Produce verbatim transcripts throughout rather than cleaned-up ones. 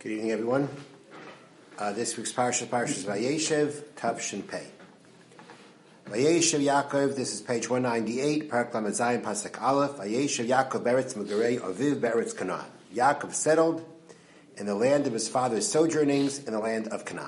Good evening, everyone. Uh, this week's parsha, Parshas Vayeshev, Tav Shin Pei. Vayeshev Yaakov, this is page one ninety-eight, Parak Lamed Zayin, Pasuk Aleph. Vayeshev Yaakov Beretz Megarei Aviv Beretz Canaan. Yaakov settled in the land of his father's sojournings in the land of Canaan.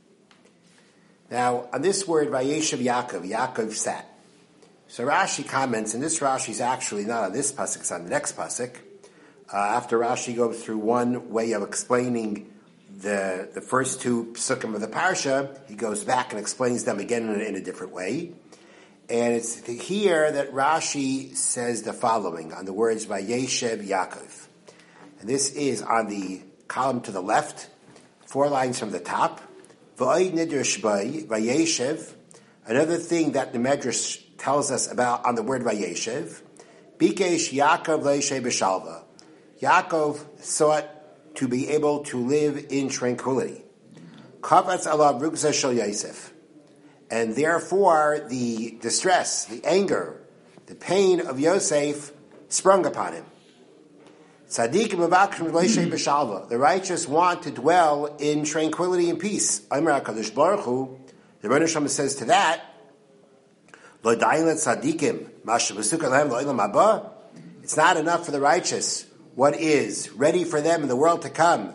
Now, on this word, Vayeshev Yaakov, Yaakov sat. So Rashi comments, and this Rashi is actually not on this pasuk, it's on the next pasuk. Uh, after Rashi goes through one way of explaining the the first two psukim of the parsha, he goes back and explains them again in a, in a different way. And it's here that Rashi says the following on the words Vayeshev Yaakov. And this is on the column to the left, four lines from the top. V'oid nidr shbai Vayeshev. Another thing that the Medrash tells us about on the word Vayeshev. Bikesh Yaakov leishe b'shalva. Yaakov sought to be able to live in tranquility. Kavatz alav rugza shel Yosef. And therefore the distress, the anger, the pain of Yosef sprung upon him. Tzaddik mevakrim leishe b'shalva. The righteous want to dwell in tranquility and peace. Amar HaKadosh Baruch Hu, the Rebbeinu Shalom says to that, Lo dayin letzaddikim masha b'suka lehem lo'olam haba. It's not enough for the righteous what is ready for them in the world to come.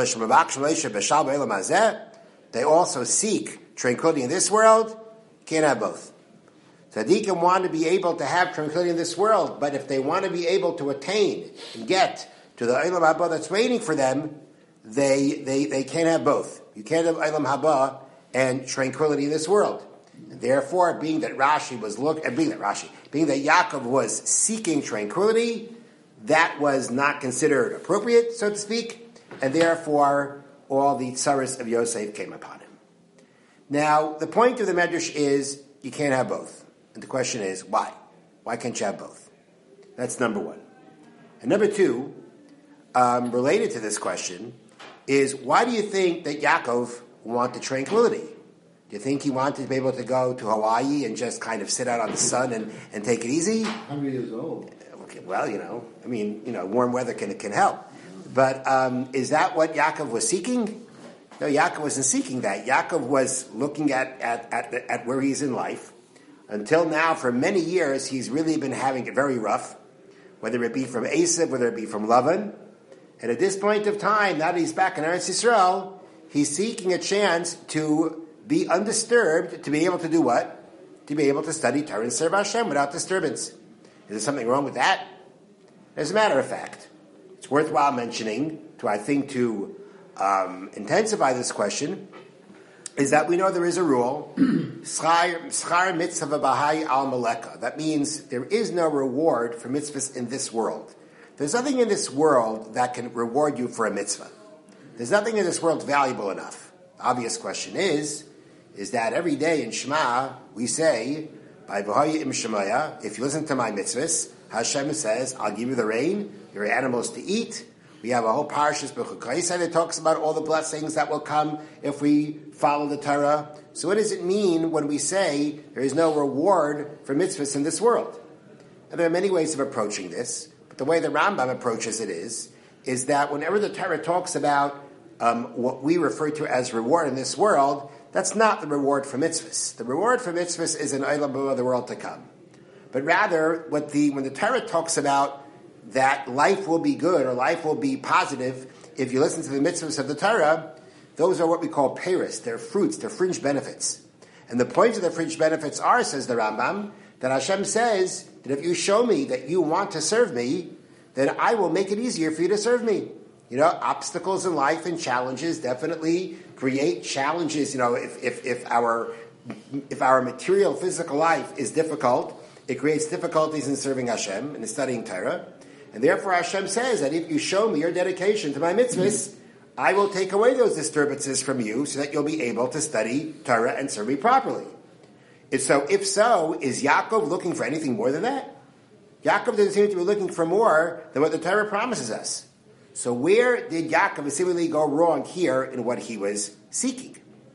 They also seek tranquility in this world. Can't have both. Tzaddikim want to be able to have tranquility in this world, but if they want to be able to attain and get to the Olam Haba that's waiting for them, they, they, they can't have both. You can't have Olam Haba and tranquility in this world. And therefore, being that Rashi was look, uh, being that Rashi, being that Yaakov was seeking tranquility, that was not considered appropriate, so to speak, and therefore all the tsaris of Yosef came upon him. Now, the point of the Medrash is you can't have both. And the question is, why? Why can't you have both? That's number one. And number two, um, related to this question, is why do you think that Yaakov wanted tranquility? Do you think he wanted to be able to go to Hawaii and just kind of sit out on the sun and, and take it easy? one hundred years old. Well, you know, I mean, you know, warm weather can can help. But um, is that what Yaakov was seeking? No, Yaakov wasn't seeking that. Yaakov was looking at, at, at, at where he's in life. Until now, for many years, he's really been having it very rough, whether it be from Esav, whether it be from Lavan. And at this point of time, now that he's back in Eretz Yisrael, he's seeking a chance to be undisturbed, to be able to do what? To be able to study Torah and serve Hashem without disturbance. Is there something wrong with that? As a matter of fact, it's worthwhile mentioning, to I think to um, intensify this question, is that we know there is a rule, schar mitzvah bahai al maleka. That means there is no reward for mitzvahs in this world. There's nothing in this world that can reward you for a mitzvah. There's nothing in this world valuable enough. The obvious question is, is that every day in Shema we say, by V'haya im Shemaya, if you listen to my mitzvahs, Hashem says, I'll give you the rain, your animals to eat. We have a whole parashas B'chukai that talks about all the blessings that will come if we follow the Torah. So what does it mean when we say there is no reward for mitzvahs in this world? And there are many ways of approaching this, but the way the Rambam approaches it is, is that whenever the Torah talks about um, what we refer to as reward in this world, that's not the reward for mitzvahs. The reward for mitzvahs is an olam haba, the world to come. But rather, what the when the Torah talks about that life will be good or life will be positive if you listen to the mitzvahs of the Torah, those are what we call peiros. They're fruits, they're fringe benefits. And the point of the fringe benefits are, says the Rambam, that Hashem says that if you show me that you want to serve me, then I will make it easier for you to serve me. You know, obstacles in life and challenges definitely create challenges. You know, if, if, if our if our material, physical life is difficult, it creates difficulties in serving Hashem and in studying Torah. And therefore Hashem says that if you show me your dedication to my mitzvahs, I will take away those disturbances from you so that you'll be able to study Torah and serve me properly. And so, if so, is Yaakov looking for anything more than that? Yaakov doesn't seem to be looking for more than what the Torah promises us. So where did Yaakov seemingly go wrong here in what he was seeking?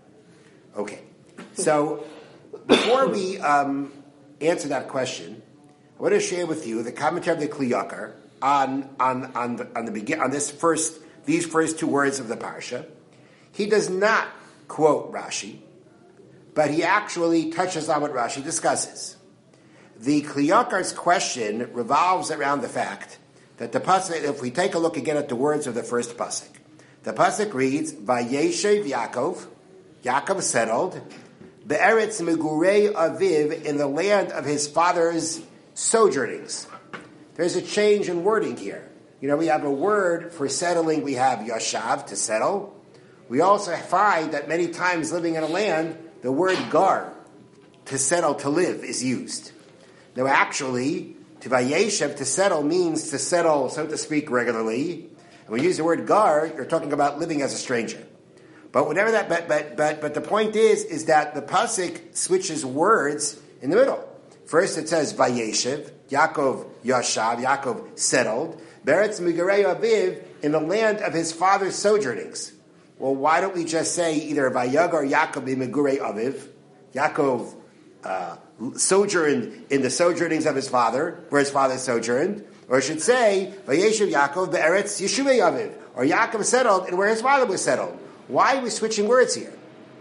Okay, so before we um, answer that question, I want to share with you the commentary of the Kli Yakar on on on the, on the begin on this first these first two words of the parsha, he does not quote Rashi, but he actually touches on what Rashi discusses. The Kli Yakar's question revolves around the fact that the pasuk, if we take a look again at the words of the first pasuk, the pasuk reads, Vayeshev Yaakov, Yaakov settled, Be'eretz Megurei Aviv, in the land of his father's sojournings. There's a change in wording here. You know, we have a word for settling, we have yashav, to settle. We also find that many times living in a land, the word gar, to settle, to live, is used. Now actually, to vayeshev, to settle, means to settle, so to speak, regularly. And when you use the word gar, you're talking about living as a stranger. But whatever that, but but but but the point is, is that the pasuk switches words in the middle. First it says vayeshev, Yaakov yashav, Yaakov settled, Beretz Megurei Aviv, in the land of his father's sojournings. Well, why don't we just say either Vayagar Yaakov Megurei Aviv, Yaakov uh, sojourned in the sojournings of his father, where his father sojourned, or it should say Vayeshev Yaakov Be'eretz Yeshuvei Aviv, or Yaakov settled in where his father was settled. Why are we switching words here?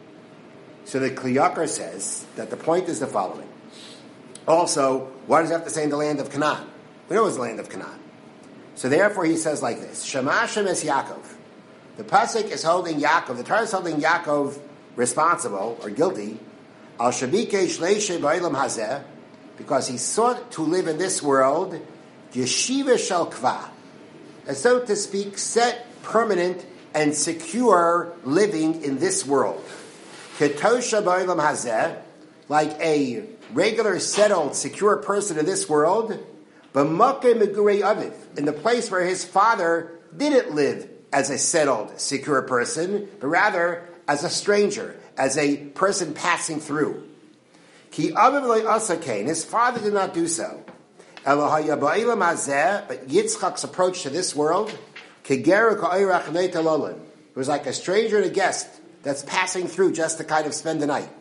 So the Kli Yakar says that the point is the following. Also, why does it have to say in the land of Canaan? We know it's the land of Canaan. So therefore he says like this, Shema Hashem es Yaakov. The pasuk is holding Yaakov, the Torah is holding Yaakov responsible or guilty, al shabikesh leishe ba'olam hazeh, because he sought to live in this world, yeshiva shel kva, as so to speak, set, permanent, and secure living in this world. Ketosha ba'olam hazeh, like a regular, settled, secure person in this world, b'makeh megurei aviv, in the place where his father didn't live as a settled, secure person, but rather as a stranger, as a person passing through. Ki aviv lo asa kain, his father did not do so. Elohaya ba'olam hazeh, but Yitzchak's approach to this world, keger ka'oirach neit alolim, it was like a stranger and a guest that's passing through just to kind of spend the night.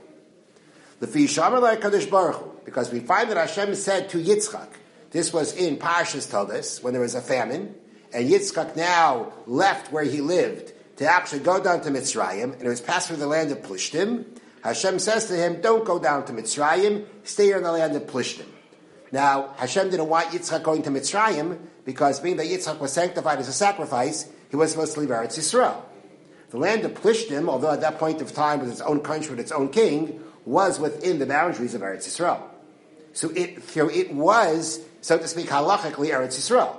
Lefi shamar la'kadosh baruch hu, because we find that Hashem said to Yitzchak, this was in Parshas told us, when there was a famine, and Yitzchak now left where he lived to actually go down to Mitzrayim, and it was passed through the land of Plishtim. Hashem says to him, don't go down to Mitzrayim, stay here in the land of Plishtim. Now, Hashem didn't want Yitzchak going to Mitzrayim, because being that Yitzchak was sanctified as a sacrifice, he was supposed to leave Eretz Yisrael. The land of Plishtim, although at that point of time was its own country with its own king, was within the boundaries of Eretz Yisrael. So it, so it was, so to speak, halachically Eretz Yisrael.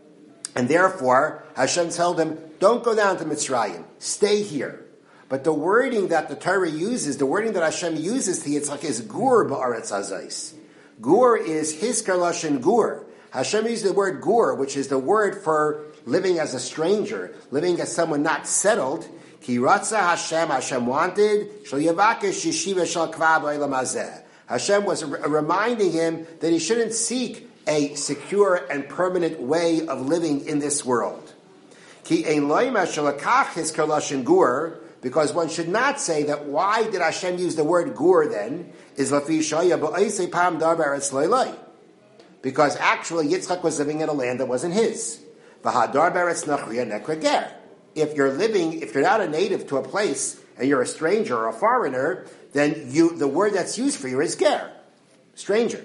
And therefore, Hashem told him, don't go down to Mitzrayim, stay here. But the wording that the Torah uses, the wording that Hashem uses to Yitzchak is gur ba'aretz hazais. Gur is hisker lashon gur. Hashem used the word gur, which is the word for living as a stranger, living as someone not settled. Ki ratza Hashem, Hashem wanted, shel yavakesh yeshiva shel kva b'olam hazeh. Hashem was reminding him that he shouldn't seek a secure and permanent way of living in this world. Ki ein loyma shelakach his kalashin gur, because one should not say that why did Hashem use the word gur then, is lafi shaya ba'oisei pam dar b'eretz loyloi. Because actually Yitzchak was living in a land that wasn't his. V'hadar b'eretz nachriya nekra ger. If you're living, if you're not a native to a place, and you're a stranger or a foreigner, then you, the word that's used for you is ger, stranger.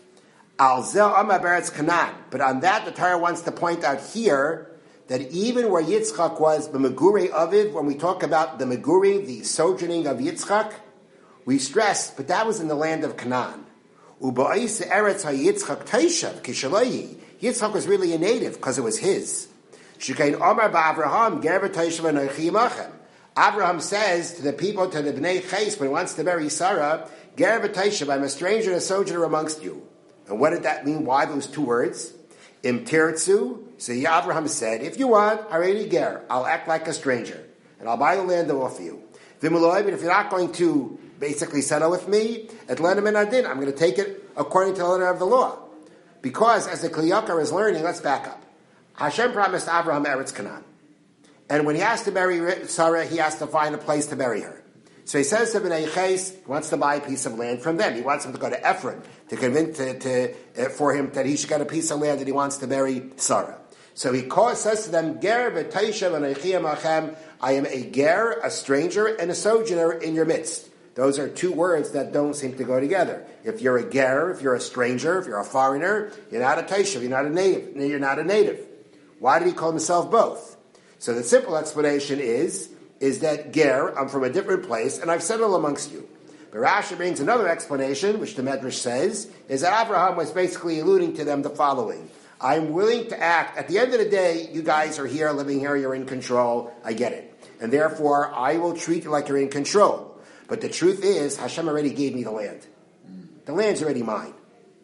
Al zel amar beretz Canaan. But on that, the Torah wants to point out here that even where Yitzchak was, the Megurei Aviv, when we talk about the Meguri, the sojourning of Yitzchak, we stress, but that was in the land of Canaan. Uba'is eretz haYitzchak teishav kishaloi. Yitzchak was really a native because it was his. Shekain Omar ba'Avraham ger v'teishav anochi imachem. Abraham says to the people, to the Bnei Ches, when he wants to marry Sarah, ger v'teishav, I'm a stranger and a sojourner amongst you. And what did that mean? Why those two words? Im tirtzu. So Abraham said, if you want, harei ger, I'll act like a stranger, and I'll buy the land to offer you. V'muloi, but if you're not going to basically settle with me, et lenem and adin, I'm going to take it according to the letter of the law. Because as the Kli Yakar is learning, let's back up. Hashem promised Abraham Eretz Canaan. And when he has to marry Sarah, he has to find a place to marry her. So he says to Bnei Ches, he wants to buy a piece of land from them. He wants them to go to Ephron to convince to, to, uh, for him that he should get a piece of land that he wants to marry Sarah. So he calls, says to them, Ger v'teisha v'neichiyam achem, I am a ger, a stranger, and a sojourner in your midst. Those are two words that don't seem to go together. If you're a ger, if you're a stranger, if you're a foreigner, you're not a teisha, you're not a native. You're not a native. Why did he call himself both? So the simple explanation is, is that ger, I'm from a different place, and I've settled amongst you. But Rashi brings another explanation, which the Medrash says, is that Abraham was basically alluding to them the following. I'm willing to act. At the end of the day, you guys are here, living here, you're in control. I get it. And therefore, I will treat you like you're in control. But the truth is, Hashem already gave me the land. The land's already mine.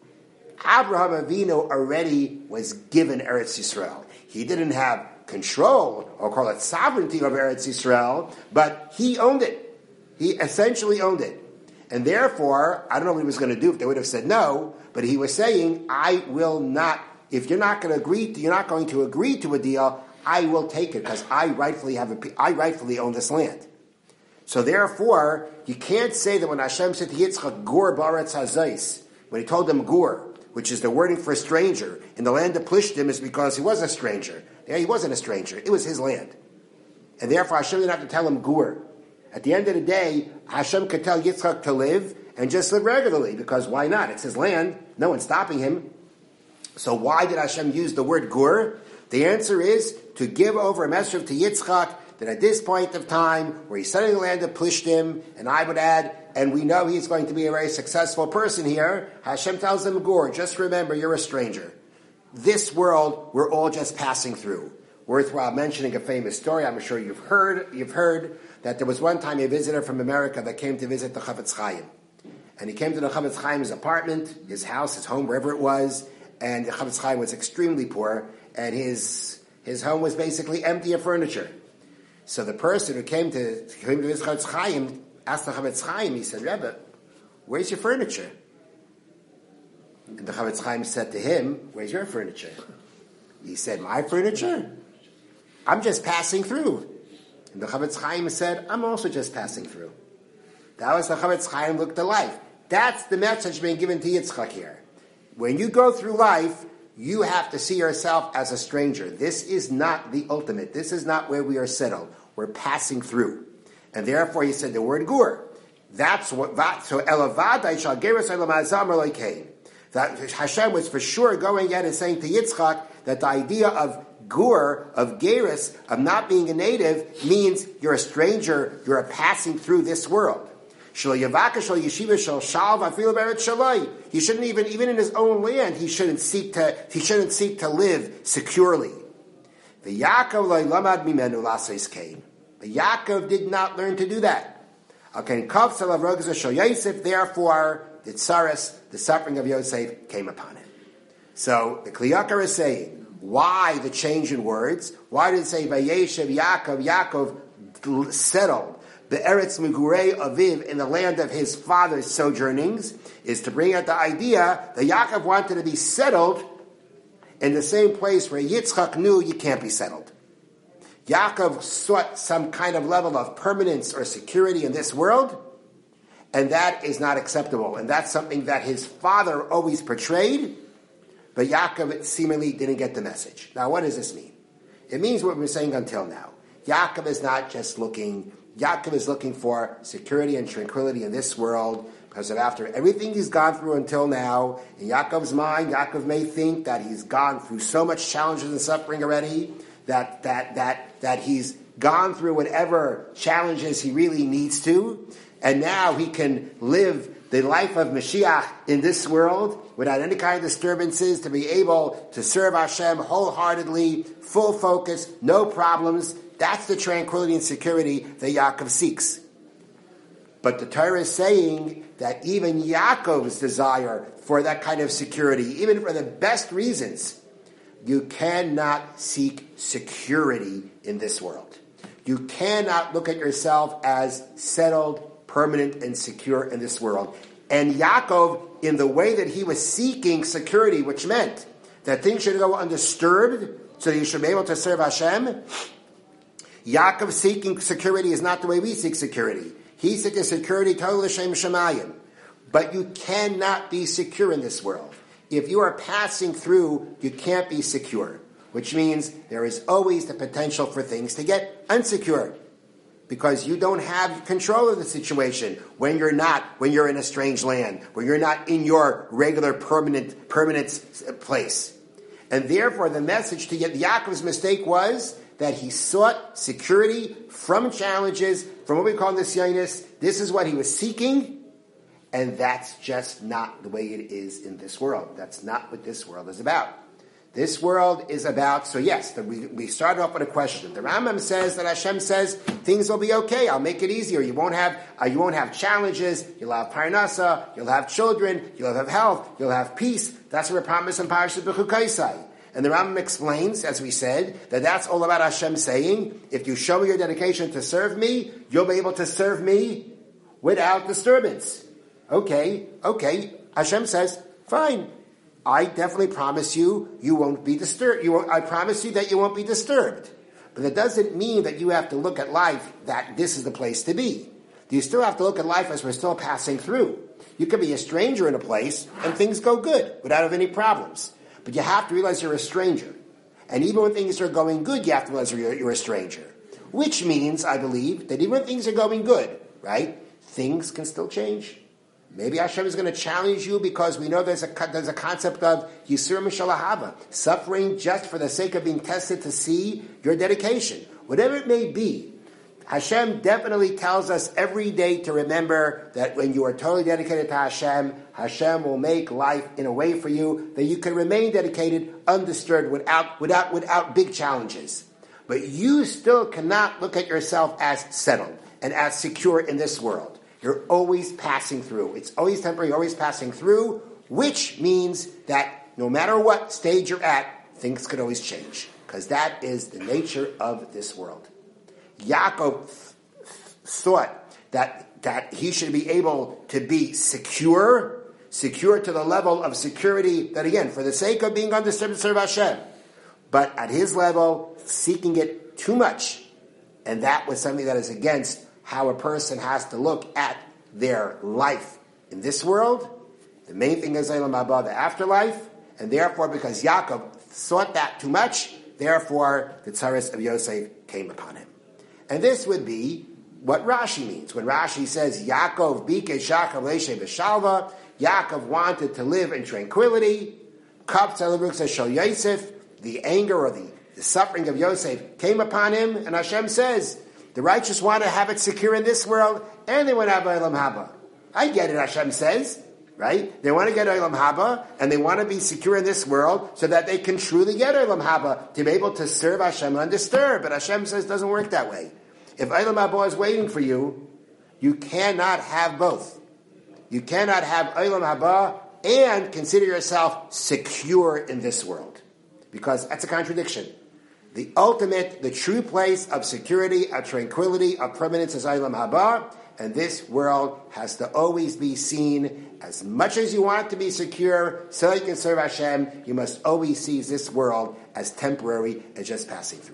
Abraham Avinu already was given Eretz Yisrael. He didn't have control, or call it sovereignty over Eretz Yisrael, but he owned it. He essentially owned it. And therefore, I don't know what he was going to do if they would have said no, but he was saying, I will not, if you're not going to agree, to, you're not going to agree to a deal, I will take it because I rightfully have a, I rightfully own this land. So therefore, you can't say that when Hashem said to Yitzchak, Gur Baretz Hazais, when he told him Gur, which is the wording for a stranger, in the land of Plishtim is because he was a stranger. Yeah, he wasn't a stranger. It was his land. And therefore, Hashem didn't have to tell him Gur. At the end of the day, Hashem could tell Yitzchak to live and just live regularly, because why not? It's his land. No one's stopping him. So why did Hashem use the word Gur? The answer is to give over a message to Yitzchak that at this point of time, where he's setting the land of Plishtim, and I would add, and we know he's going to be a very successful person here, Hashem tells him, Gur, just remember, you're a stranger. This world, we're all just passing through. Worthwhile mentioning a famous story, I'm sure you've heard, you've heard that there was one time a visitor from America that came to visit the Chavetz Chaim. And he came to the Chavetz Chaim's apartment, his house, his home, wherever it was, and the Chavetz Chaim was extremely poor, and his his home was basically empty of furniture. So the person who came to came to his Chavetz Chaim asked the Chavetz Chaim, he said, Rebbe, where's your furniture? And the Chavetz Chaim said to him, where's your furniture? He said, my furniture? I'm just passing through. And the Chavetz Chaim said, I'm also just passing through. That was the Chavetz Chaim looked at life. That's the message being given to Yitzchak here. When you go through life, you have to see yourself as a stranger. This is not the ultimate. This is not where we are settled. We're passing through. And therefore he said the word Gur. That's what, so Elavadai shall gerus elamazam elokein. That Hashem was for sure going out and saying to Yitzchak that the idea of Gur, of gerus, of not being a native, means you're a stranger, you're a passing through this world. He shouldn't even, even in his own land, he shouldn't seek to, he shouldn't seek to live securely. The Yaakov lamad mimenu laseis kain. The Yaakov did not learn to do that. Therefore, the tsaras, the suffering of Yosef, came upon him. So the Kli Yakar is saying, why the change in words? Why did it say Vayeshev Yaakov? Yaakov settled the Eretz Megurei Aviv in the land of his father's sojournings, is to bring out the idea that Yaakov wanted to be settled in the same place where Yitzchak knew you can't be settled. Yaakov sought some kind of level of permanence or security in this world, and that is not acceptable. And that's something that his father always portrayed, but Yaakov seemingly didn't get the message. Now, what does this mean? It means what we've been saying until now. Yaakov is not just looking, Yaakov is looking for security and tranquility in this world, because of after everything he's gone through until now, in Yaakov's mind, Yaakov may think that he's gone through so much challenges and suffering already, that that that that he's gone through whatever challenges he really needs to, and now he can live the life of Mashiach in this world without any kind of disturbances, to be able to serve Hashem wholeheartedly, full focus, no problems. That's the tranquility and security that Yaakov seeks. But the Torah is saying that even Yaakov's desire for that kind of security, even for the best reasons, you cannot seek security in this world. You cannot look at yourself as settled, permanent, and secure in this world. And Yaakov, in the way that he was seeking security, which meant that things should go undisturbed so that you should be able to serve Hashem, Yaakov seeking security is not the way we seek security. He seeks security totally l'shem shamayim. But you cannot be secure in this world. If you are passing through, you can't be secure. which means there is always the potential for things to get unsecure because you don't have control of the situation when you're not, when you're in a strange land, when you're not in your regular permanent, permanent place. And therefore the message to Yaakov's mistake was that he sought security from challenges, from what we call nisyonos. This is what he was seeking, and that's just not the way it is in this world. That's not what this world is about. This world is about, so yes, the, we, we started off with a question. The Rambam says that Hashem says things will be okay. I'll make it easier. You won't have uh, you won't have challenges. You'll have parnasa. You'll have children. You'll have health. You'll have peace. That's what we promise in Parashat Bechukaisai. And the Rambam explains, as we said, that that's all about Hashem saying, if you show me your dedication to serve me, you'll be able to serve me without disturbance. Okay, okay. Hashem says, fine. I definitely promise you, you won't be disturbed. You won't, I promise you that you won't be disturbed. But it doesn't mean that you have to look at life that this is the place to be. You still have to look at life as we're still passing through. You could be a stranger in a place and things go good without having any problems. But you have to realize you're a stranger. And even when things are going good, you have to realize you're, you're a stranger. Which means, I believe, that even when things are going good, right, things can still change. Maybe Hashem is going to challenge you because we know there's a, there's a concept of Yisur Mishal Ahava, suffering just for the sake of being tested to see your dedication. Whatever it may be, Hashem definitely tells us every day to remember that when you are totally dedicated to Hashem, Hashem will make life in a way for you that you can remain dedicated, undisturbed, without, without, without big challenges. But you still cannot look at yourself as settled and as secure in this world. You're always passing through. It's always temporary, always passing through, which means that no matter what stage you're at, things could always change. Because that is the nature of this world. Yaakov thought that, that he should be able to be secure, secure to the level of security that, again, for the sake of being undisturbed, serve Hashem. But at his level, seeking it too much. And that was something that is against how a person has to look at their life in this world. The main thing is Olam Haba, the afterlife. And therefore, because Yaakov sought that too much, therefore the tzaras of Yosef came upon him. And this would be what Rashi means. When Rashi says, Yaakov bike shachar leishe b'shalva, Yaakov wanted to live in tranquility, Kav tzaluruksa shel Yosef, the anger or the, the suffering of Yosef came upon him, and Hashem says, the righteous want to have it secure in this world, and they want to have Olam Haba. I get it, Hashem says, right? They want to get Olam Haba, and they want to be secure in this world, so that they can truly get Olam Haba, to be able to serve Hashem undisturbed. But Hashem says it doesn't work that way. If Olam Haba is waiting for you, you cannot have both. You cannot have Olam Haba and consider yourself secure in this world. Because that's a contradiction. The ultimate, the true place of security, of tranquility, of permanence is Olam Haba, and this world has to always be seen as much as you want it to be secure, so you can serve Hashem, you must always see this world as temporary and just passing through.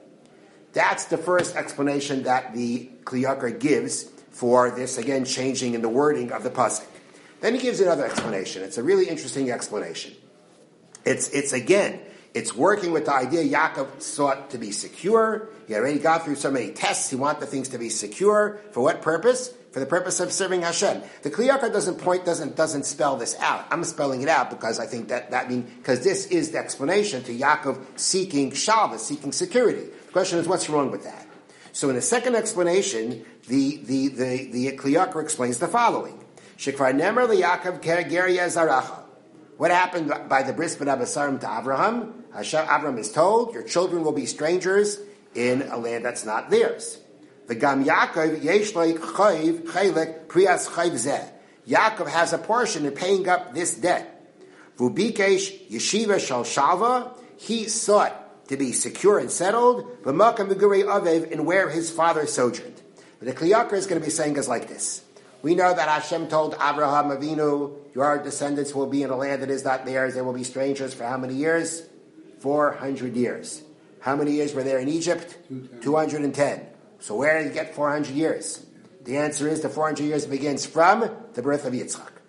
That's the first explanation that the Kli Yakar gives for this, again, changing in the wording of the pasuk. Then he gives another explanation. It's a really interesting explanation. It's, it's again, it's working with the idea Yaakov sought to be secure. He already got through so many tests. He wanted the things to be secure. For what purpose? For the purpose of serving Hashem. The Kli Yakar doesn't point, doesn't doesn't spell this out. I'm spelling it out because I think that that means because this is the explanation to Yaakov seeking shalva, seeking security. The question is, what's wrong with that? So in the second explanation, the the the the Kli Yakar explains the following: Shekvar nemer liYaakov ger yazaracha. What happened by the bris ben Abasarim to Abraham? Hashem, Abraham is told, your children will be strangers in a land that's not theirs. The Gam Yaakov yesh lo chayv chelek prias chayv zeh. Yaakov has a portion in paying up this debt. Vubikesh yeshiva shal shalva. He sought to be secure and settled. V'makam migurei avev, in where his father sojourned. But the Kli Yakar is going to be saying is like this. We know that Hashem told Abraham Avinu, your descendants will be in a land that is not theirs. They will be strangers for how many years? four hundred years. How many years were there in Egypt? two hundred ten. So where did you get four hundred years? The answer is the four hundred years begins from the birth of Yitzchak.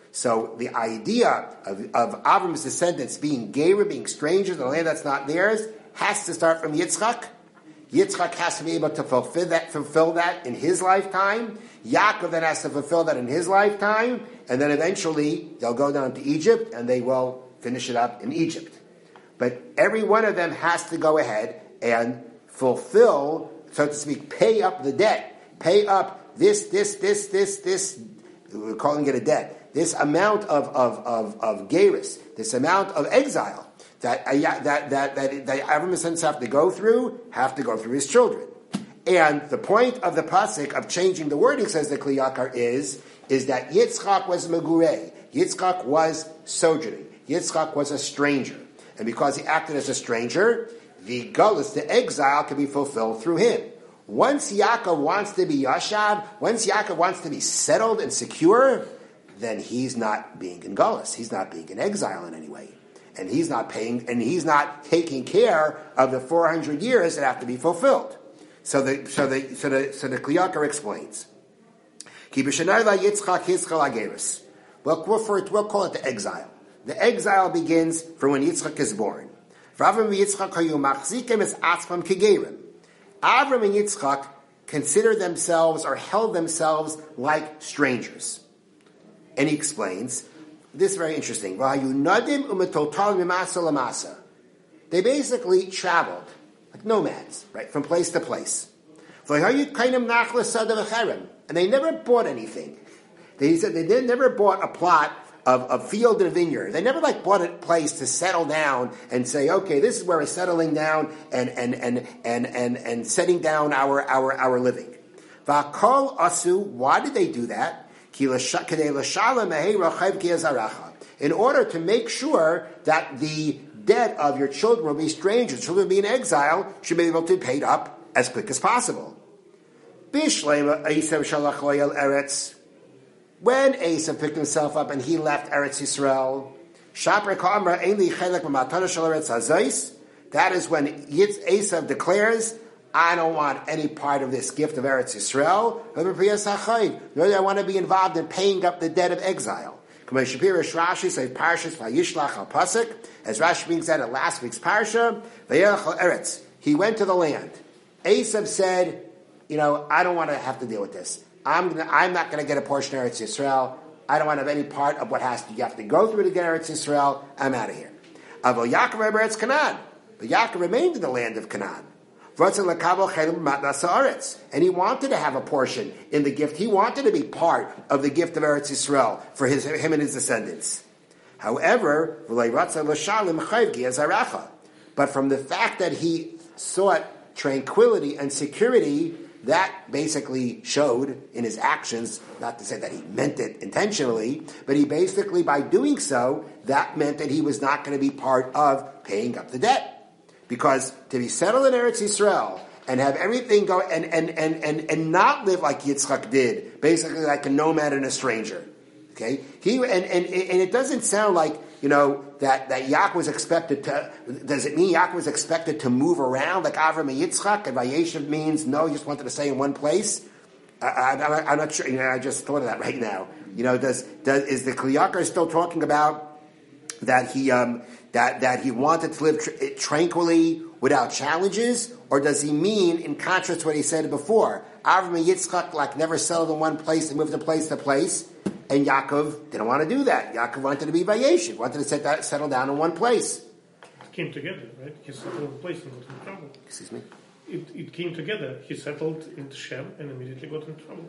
So the idea of, of Avram's descendants being Gerim, being strangers in a land that's not theirs, has to start from Yitzchak. Yitzchak has to be able to fulfill that, fulfill that in his lifetime. Yaakov then has to fulfill that in his lifetime. And then eventually they'll go down to Egypt and they will finish it up in Egypt. But every one of them has to go ahead and fulfill, so to speak, pay up the debt. Pay up this, this, this, this, this, we're calling it a debt. This amount of, of, of, of Geras, this amount of exile that uh, that that that, that Avram descendants have to go through, have to go through his children. And the point of the pasuk of changing the wording, says the Kli Yakar, is is that Yitzchak was megurei. Yitzchak was sojourning. Yitzchak was a stranger, and because he acted as a stranger, the gullus, the exile, can be fulfilled through him. Once Yaakov wants to be Yashav, once Yaakov wants to be settled and secure, then he's not being in gullus. He's not being in exile in any way. And he's not paying, and he's not taking care of the four hundred years that have to be fulfilled. So the so the so the so the Kli Yakar explains. Well, we'll, for it, we'll call it the exile. The exile begins from when Yitzchak is born. Avram and Yitzchak considered themselves or held themselves like strangers. And he explains, this is very interesting. They basically traveled, like nomads, right, from place to place. And they never bought anything. They said they did, never bought a plot of a field and a vineyard. They never like bought a place to settle down and say, okay, this is where we're settling down and and and and and, and setting down our our our living. V'akol asu. Why did they do that? In order to make sure that the debt of your children will be strangers, children will be in exile, should be able to be paid up as quick as possible. When Esav picked himself up and he left Eretz Yisrael, that is when Esav declares, I don't want any part of this gift of Eretz Yisrael, nor do I want to be involved in paying up the debt of exile. As Rashi brings out in last week's parsha, he went to the land. Esav said, you know, I don't want to have to deal with this. I'm gonna, I'm not going to get a portion of Eretz Yisrael. I don't want to have any part of what has to, you have to go through to get Eretz Yisrael. I'm out of here. Avo Yaakov Eretz Canaan. But Yaakov remained in the land of Canaan. And he wanted to have a portion in the gift. He wanted to be part of the gift of Eretz Yisrael for his, him and his descendants. However, but from the fact that he sought tranquility and security, that basically showed in his actions, not to say that he meant it intentionally, but he basically, by doing so, that meant that he was not going to be part of paying up the debt. Because to be settled in Eretz Yisrael and have everything go and, and, and, and, and not live like Yitzchak did, basically like a nomad and a stranger. Okay? He and, and, and it doesn't sound like, you know, that, that Yaakov was expected to, does it mean Yaakov was expected to move around like Avram and Yitzchak? And Vayeshev means, no, he just wanted to stay in one place? I, I, I'm not sure, you know, I just thought of that right now. You know, does, does, is the Kli Yakar still talking about that he, um, that, that he wanted to live tr- tranquilly without challenges? Or does he mean, in contrast to what he said before, Avram and Yitzchak like never settled in one place and moved from place to place, and Yaakov didn't want to do that. Yaakov wanted to be Vayeshev, wanted to set that, settle down in one place. It came together, right? He settled in place and got into trouble. Excuse me? It, it came together. He settled in Shem and immediately got into trouble.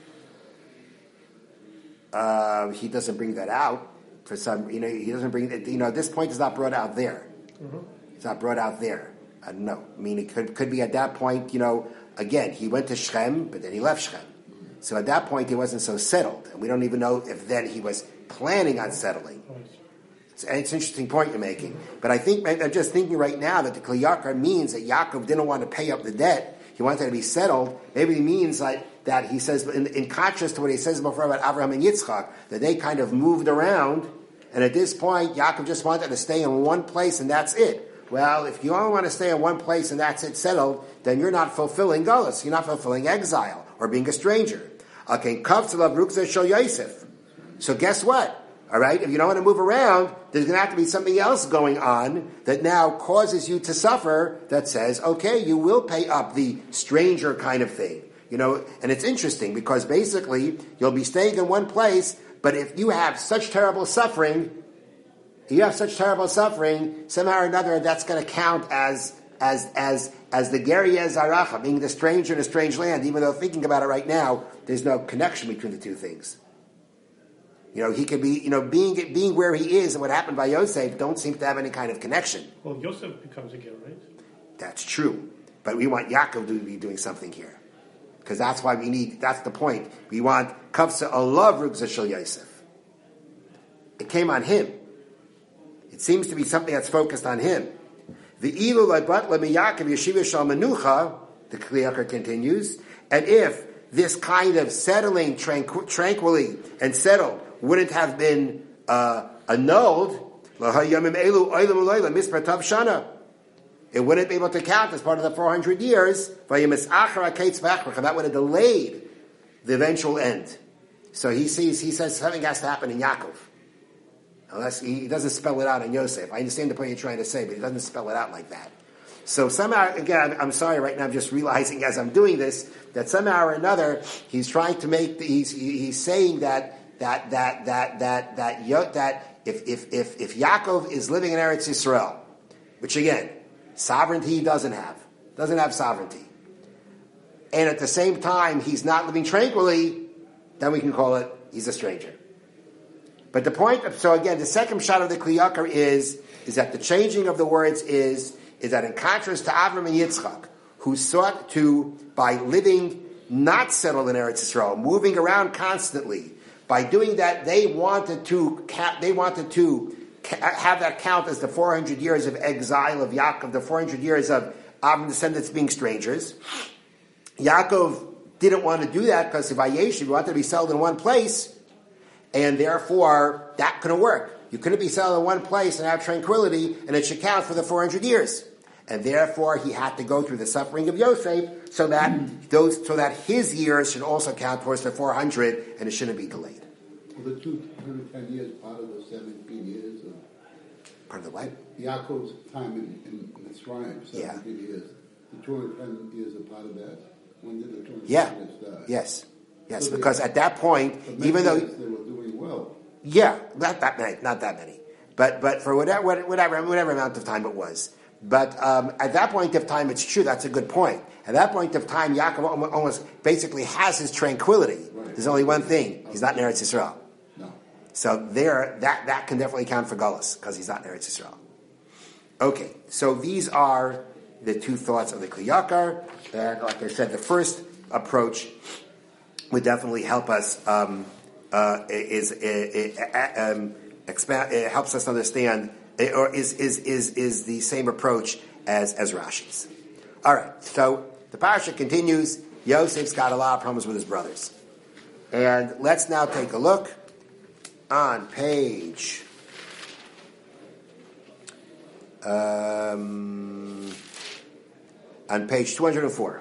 Uh, he doesn't bring that out. For some, you know, he doesn't bring it. You know, this point is not brought out there. Mm-hmm. It's not brought out there. I don't know. I mean, it could could be at that point. You know, again, he went to Shechem, but then he left Shechem. So at that point, he wasn't so settled, and we don't even know if then he was planning on settling. It's, it's an interesting point you're making. But I think I'm just thinking right now that the Kli Yakar means that Yaakov didn't want to pay up the debt. He wanted to be settled. Maybe he means like that he says, in, in contrast to what he says before about Abraham and Yitzchak, that they kind of moved around, and at this point, Yaakov just wanted to stay in one place, and that's it. Well, if you only want to stay in one place and that's it settled, then you're not fulfilling Gullus. You're not fulfilling exile or being a stranger. Okay, so guess what? All right? If you don't want to move around, there's going to have to be something else going on that now causes you to suffer that says, okay, you will pay up the stranger kind of thing. You know, and it's interesting because basically you'll be staying in one place, but if you have such terrible suffering, you have such terrible suffering, somehow or another that's going to count as as as as the Geria Zaracha, being the stranger in a strange land, even though thinking about it right now, there's no connection between the two things. You know, he could be, you know, being being where he is and what happened by Yosef don't seem to have any kind of connection. Well, Yosef becomes a Ger, right? That's true. But we want Yaakov to be doing something here. Because that's why we need, that's the point. We want Kavsa Allah Rugza Shel Yosef. It came on him. It seems to be something that's focused on him. The Ilu Laibat Lemiyakov Yeshiva Shal Menucha, the Kli Yakar continues, and if this kind of settling tranqu- tranquilly and settled wouldn't have been uh, annulled, it wouldn't be able to count as part of the four hundred years. That would have delayed the eventual end. So he sees, he says something has to happen in Yaakov. Unless he doesn't spell it out in Yosef. I understand the point you're trying to say, but he doesn't spell it out like that. So somehow, again, I'm, I'm sorry right now, I'm just realizing as I'm doing this, that somehow or another, he's trying to make, the, he's, he's saying that, that, that, that, that, that, that, that if, if, if, if Yaakov is living in Eretz Yisrael, which again, sovereignty he doesn't have, doesn't have sovereignty, and at the same time, he's not living tranquilly, then we can call it, he's a stranger. But the point, of, so again, the second shot of the Kli Yakar is, is that the changing of the words is, is that in contrast to Avram and Yitzchak, who sought to, by living not settled in Eretz Yisrael, moving around constantly, by doing that, they wanted to, they wanted to have that count as the four hundred years of exile of Yaakov, the four hundred years of Avram descendants being strangers. Yaakov didn't want to do that because of Vayesh, he wanted to be settled in one place, and therefore that couldn't work. You couldn't be settled in one place and have tranquility, and it should count for the four hundred years. And therefore, he had to go through the suffering of Yosef, so that those, so that his years should also count towards the four hundred, and it shouldn't be delayed. Well, the two hundred ten years, part of the seventeen years. Of part of the what? Yaakov's time in, in, in Mitzrayim, seventeen yeah. years. The two hundred ten years are part of that. When did the two hundred ten yeah. years start? Yes. Yes, so because they, at that point, even though they were doing well. Yeah, not that many, not that many, but but for whatever whatever whatever amount of time it was. But um, at that point of time, it's true. That's a good point. At that point of time, Yaakov almost basically has his tranquility. Right. There's only one thing: he's not in Eretz Yisrael. No. So there, that that can definitely count for Gullus because he's not in Eretz Yisrael. Okay, so these are the two thoughts of the Kli Yakar, and like I said, the first approach would definitely help us. Um, uh, is is um, expand, it helps us understand. Or is, is is is the same approach as, as Rashi's. All right, so the parasha continues. Yosef's got a lot of problems with his brothers. And let's now take a look on page um, on page two hundred four.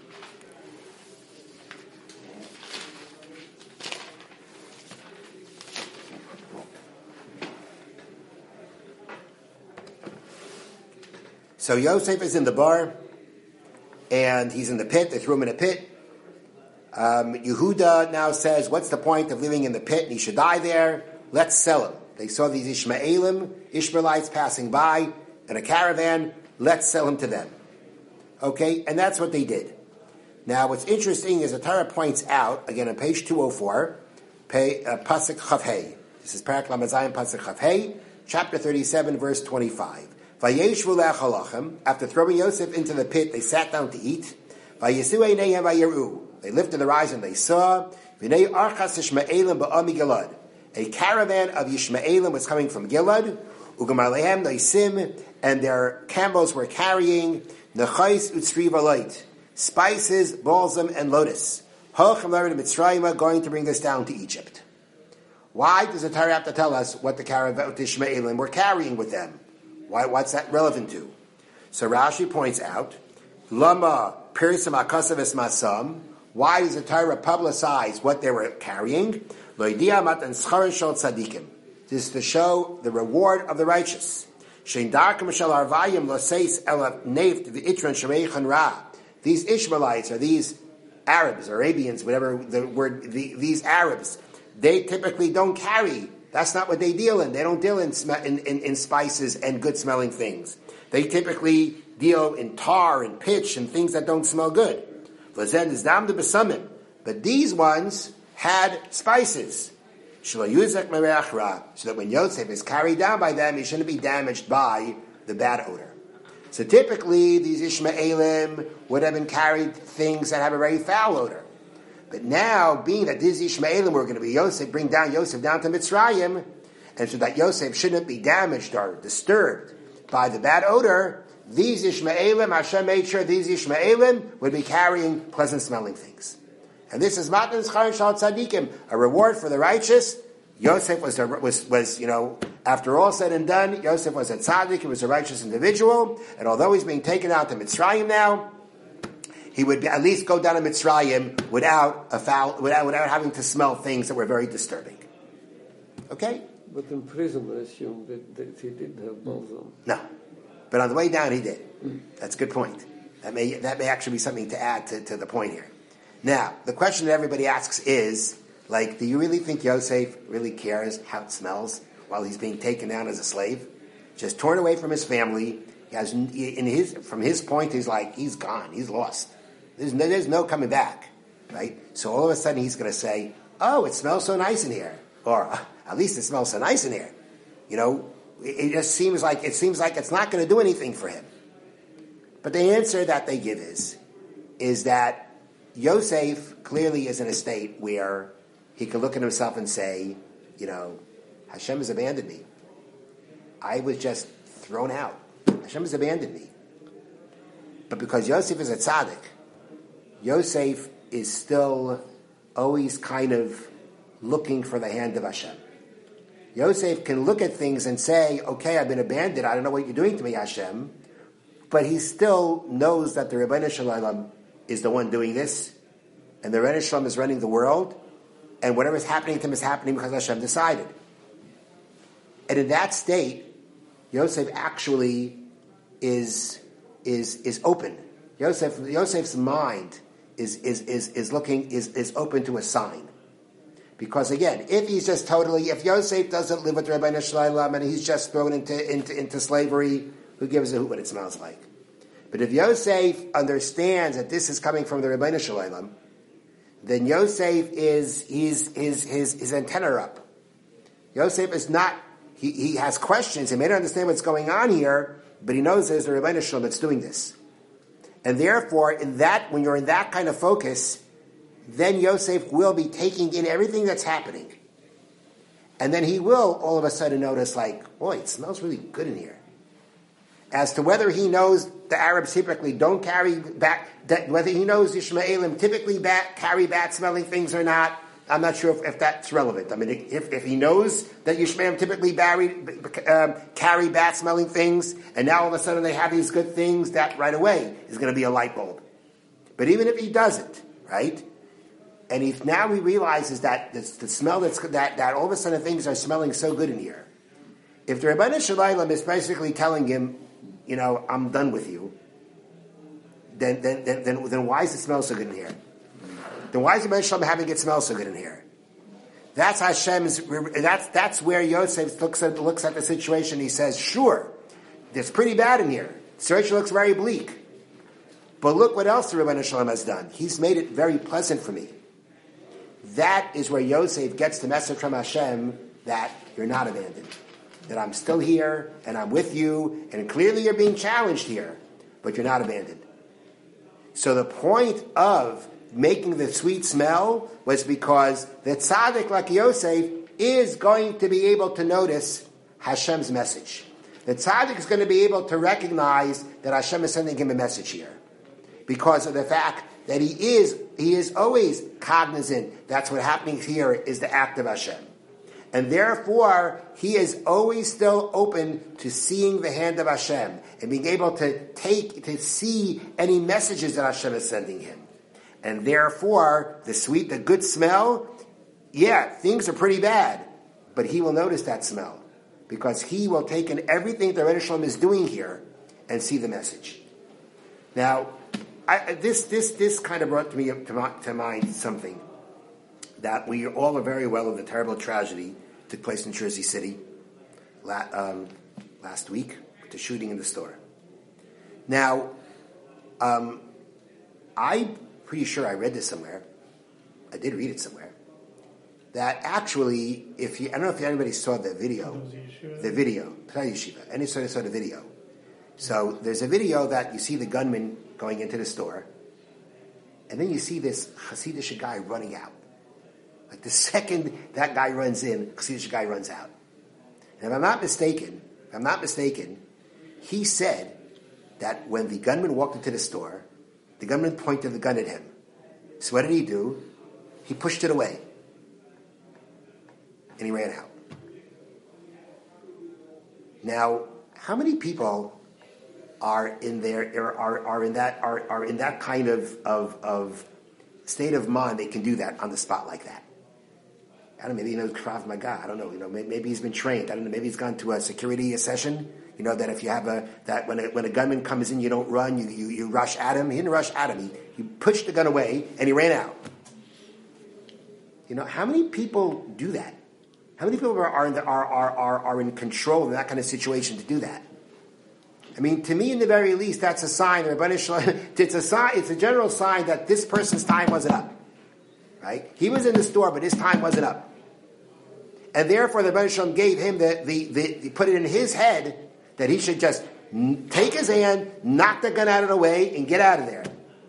So Yosef is in the bar, and he's in the pit. They threw him in a pit. Um, Yehuda now says, what's the point of living in the pit? And he should die there. Let's sell him. They saw these Ishmaelim, Ishmaelites passing by in a caravan. Let's sell him to them. Okay? And that's what they did. Now, what's interesting is the Torah points out, again on page two oh four, pay, uh, Pasuk Chavhei. This is Parak Lamazayim Pasuk Chavhei, chapter thirty-seven, verse twenty-five. Vayeshvu le'achalachem. After throwing Yosef into the pit, they sat down to eat. Vayesu eineihem vayeru. They lifted their eyes and they saw. V'nei archas Yishmaelim ba'ami Gilad. A caravan of Yishmaelim was coming from Gilad. Ugamarlehem noisim, and their camels were carrying nechais utzri v'loit, spices, balsam, and lotus. Hochem lered Mitzrayim, going to bring us down to Egypt. Why does the Torah have to tell us what the caravan of Yishmaelim were carrying with them? Why, what's that relevant to? So Rashi points out, Lama Pirsam Akasav es Masam. Why does the Torah publicize what they were carrying? Loidia matan schar shel tzadikim. This is to show the reward of the righteous. Shein darkem shel arvayim loseis elav neft v'itron shemeichan ra. These Ishmaelites, or these Arabs, Arabians, whatever the word, the, these Arabs, they typically don't carry. That's not what they deal in. They don't deal in, in, in, in spices and good-smelling things. They typically deal in tar and pitch and things that don't smell good. But these ones had spices. So that when Yosef is carried down by them, he shouldn't be damaged by the bad odor. So typically, these Ishmaelim would have been carried things that have a very foul odor. But now, being that these Ishmaelim were going to be Yosef, bring down Yosef down to Mitzrayim, and so that Yosef shouldn't be damaged or disturbed by the bad odor, these Ishmaelim, Hashem made sure these Ishmaelim would be carrying pleasant-smelling things. And this is Matan Schar Shal Tzadikim, a reward for the righteous. Yosef was, a, was, was, you know, after all said and done, Yosef was a tzaddik, he was a righteous individual, and although he's being taken out to Mitzrayim now, he would be, at least go down to Mitzrayim without a foul, without, without having to smell things that were very disturbing. Okay? But in prison, I assume that, that he didn't have balsam. No. But on the way down, he did. Mm. That's a good point. That may, that may actually be something to add to, to the point here. Now, the question that everybody asks is, like, do you really think Yosef really cares how it smells while he's being taken down as a slave? Just torn away from his family. He has, in his, from his point, he's like, he's gone. He's lost. There's no, there's no coming back, right? So all of a sudden he's going to say, oh, it smells so nice in here. Or, at least it smells so nice in here. You know, it, it just seems like, it seems like it's not going to do anything for him. But the answer that they give is, is that Yosef clearly is in a state where he can look at himself and say, you know, Hashem has abandoned me. I was just thrown out. Hashem has abandoned me. But because Yosef is a tzaddik, Yosef is still always kind of looking for the hand of Hashem. Yosef can look at things and say, okay, I've been abandoned. I don't know what you're doing to me, Hashem. But he still knows that the Rebbeinu Shalom is the one doing this, and the Rebbeinu Shalom is running the world, and whatever is happening to him is happening because Hashem decided. And in that state, Yosef actually is is is open. Yosef Yosef's mind is is is is looking is is open to a sign, because again, if he's just totally, if Yosef doesn't live with Rebbeinu Shalom and he's just thrown into into into slavery, who gives a hoot what it smells like? But if Yosef understands that this is coming from the Rebbeinu Shalom, then Yosef is his his his his antenna are up. Yosef is not. He, he has questions. He may not understand what's going on here, but he knows there's a Rebbeinu Shalom that's doing this. And therefore, in that, when you're in that kind of focus, then Yosef will be taking in everything that's happening. And then he will all of a sudden notice, like, boy, it smells really good in here. As to whether he knows the Arabs typically don't carry back, whether he knows Ishmaelim typically bat, carry bad-smelling things or not, I'm not sure if, if that's relevant. I mean, if, if he knows that Yishmaelim typically carry, um, carry bad-smelling things, and now all of a sudden they have these good things, that right away is going to be a light bulb. But even if he doesn't, right? And if now he realizes that the, the smell that's that that all of a sudden things are smelling so good in here. If the Rebbeinu Shalom is basically telling him, you know, I'm done with you, then then then then, then why does it smell so good in here? Then why is the Rebbeinu Shalom having it smell so good in here? That's Hashem's. That's that's where Yosef looks at looks at the situation. He says, "Sure, it's pretty bad in here. The situation looks very bleak, but look what else the Rebbeinu Shalom has done. He's made it very pleasant for me." That is where Yosef gets the message from Hashem that you're not abandoned, that I'm still here and I'm with you, and clearly you're being challenged here, but you're not abandoned. So the point of making the sweet smell was because the tzaddik like Yosef is going to be able to notice Hashem's message. The tzaddik is going to be able to recognize that Hashem is sending him a message here because of the fact that he is he is always cognizant that's what happening here is the act of Hashem. And therefore, he is always still open to seeing the hand of Hashem and being able to take, to see any messages that Hashem is sending him. And therefore, the sweet, the good smell, yeah, things are pretty bad. but he will notice that smell because he will take in everything that Rebbeinu Shalom is doing here and see the message. Now, I, this this this kind of brought to me to, my, to mind something that we all are very well of the terrible tragedy that took place in Jersey City la, um, last week, the shooting in the store. Now, um, I'm pretty sure I read this somewhere. I did read it somewhere. That actually, if you, I don't know if anybody saw the video, the video, Yeshiva, any sort of saw the video. So there's a video that you see the gunman going into the store, and then you see this Hasidic guy running out. Like the second that guy runs in, Hasidic guy runs out. And if I'm not mistaken, if I'm not mistaken, he said that when the gunman walked into the store, the gunman pointed the gun at him. So what did he do? He pushed it away. And he ran out. Now, how many people are in there are, are in that are, are in that kind of, of of state of mind they can do that on the spot like that? I don't know, maybe he knows Krav Maga. I don't know. You know, maybe, maybe he's been trained. I don't know. Maybe he's gone to a security session. You know that if you have a that when a, when a gunman comes in, you don't run. You, you you rush at him. He didn't rush at him. He, he pushed the gun away and he ran out. You know, how many people do that? How many people are are in, the, are, are, are, are in control in that kind of situation to do that? I mean, to me, in the very least, that's a sign. It's a sign. It's a general sign that this person's time wasn't up. Right? He was in the store, but his time wasn't up, and therefore the Rebbeinu Shalom gave him the, the, the, the put it in his head that he should just take his hand, knock the gun out of the way, and get out of there.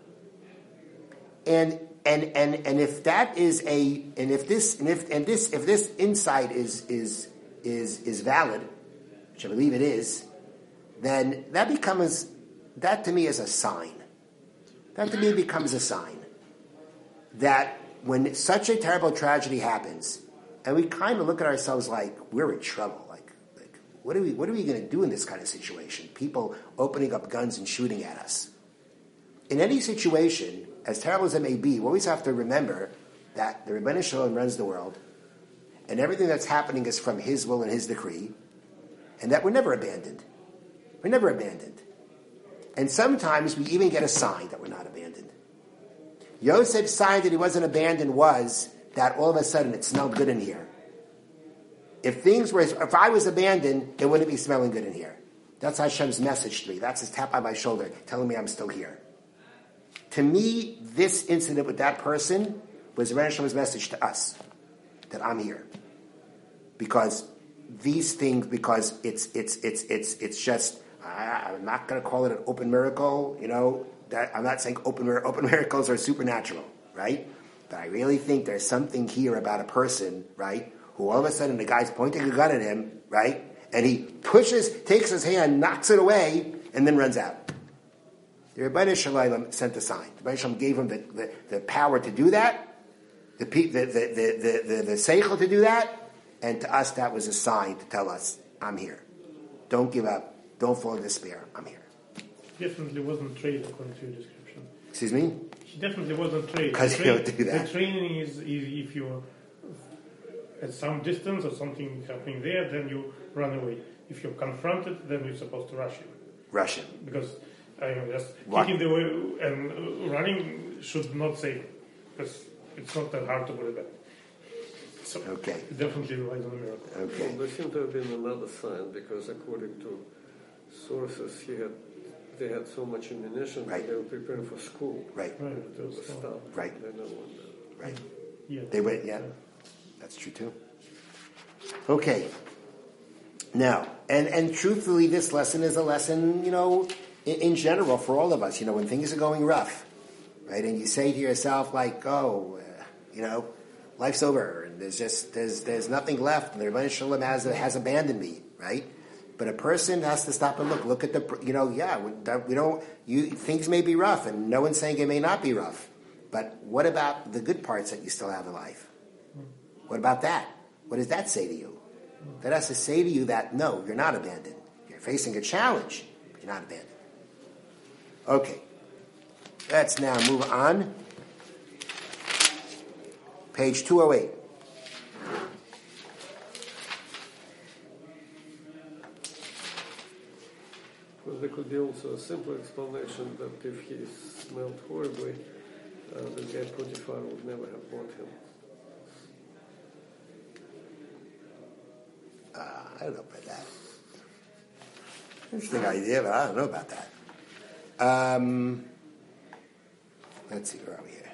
And and and and if that is a and if this and if and this if this insight is is is is valid, which I believe it is, then that becomes that to me is a sign. That to me becomes a sign that when such a terrible tragedy happens, and we kind of look at ourselves like we're in trouble, like like what are we what are we going to do in this kind of situation? People opening up guns and shooting at us. In any situation, as terrible as it may be, we always have to remember that the Rebbeinu Shalom runs the world, and everything that's happening is from His will and His decree, and that we're never abandoned. We're never abandoned. And sometimes we even get a sign that we're not abandoned. Yosef's sign that he wasn't abandoned was that all of a sudden it smelled good in here. If things were, if I was abandoned, it wouldn't be smelling good in here. That's Hashem's message to me. That's his tap on my shoulder telling me I'm still here. To me, this incident with that person was Rebbeinu Shalom's message to us that I'm here. Because these things, because it's it's it's it's it's just, I, I'm not going to call it an open miracle, you know. That, I'm not saying open open miracles are supernatural, right? But I really think there's something here about a person, right, who all of a sudden the guy's pointing a gun at him, right, and he pushes, takes his hand, knocks it away, and then runs out. The Rebbeinu Shalom sent the sign. The Rebbeinu Shalom gave him the, the, the power to do that, the the the the the, the, the seichel to do that, and to us that was a sign to tell us, I'm here. Don't give up. Don't fall in despair. I'm here. Definitely wasn't trained according to your description. Excuse me? He definitely wasn't trained. Because you don't do that. The training is, is if you're at some distance or something happening there, then you run away. If you're confronted, then you're supposed to rush him. Rush him. Because I mean, just What? kicking the way and uh, running should not save, because it's not that hard to put it back. So Okay. it definitely relies on a miracle. Okay. Well, there seemed to have been another sign because, according to sources, he had they had so much ammunition Right. that they were preparing for school. Right. Right. It was stopped. Right. They don't want that. Right. Yeah. They went, yeah. That's true too. Okay. Now, and, and truthfully, this lesson is a lesson, you know, in, in general for all of us. You know, when things are going rough, right, and you say to yourself, like, oh, uh, you know, life's over, and there's just there's there's nothing left, and the Rebbeinu Shalom has has abandoned me, right? But a person has to stop and look. Look at the, you know, yeah, we, we don't. You things may be rough, and no one's saying it may not be rough. But what about the good parts that you still have in life? What about that? What does that say to you? That has to say to you that no, you're not abandoned. You're facing a challenge, but you're not abandoned. Okay, let's now move on. Page two oh eight. Because there could be also a simple explanation that if he smelled horribly, uh, the guy Potiphar would never have bought him. Uh, I don't know about that. Interesting idea, but I don't know about that. Um, let's see, where are we here?